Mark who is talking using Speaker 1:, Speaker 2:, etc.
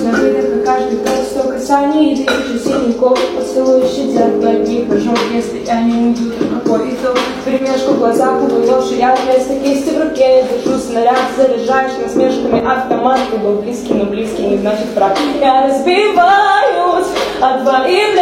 Speaker 1: на выдох, а каждый толстой касание и тысячи синяков. Поцелуи щадят под них ожог, если я не уйду, то какой итог? Перемешку в глазах, увы, ложь, и я вместо кисти в руке. Я держу снаряд, заряжаешь насмешками автомат. Ты был близкий, но близкий не значит враг. Я разбиваюсь от твоих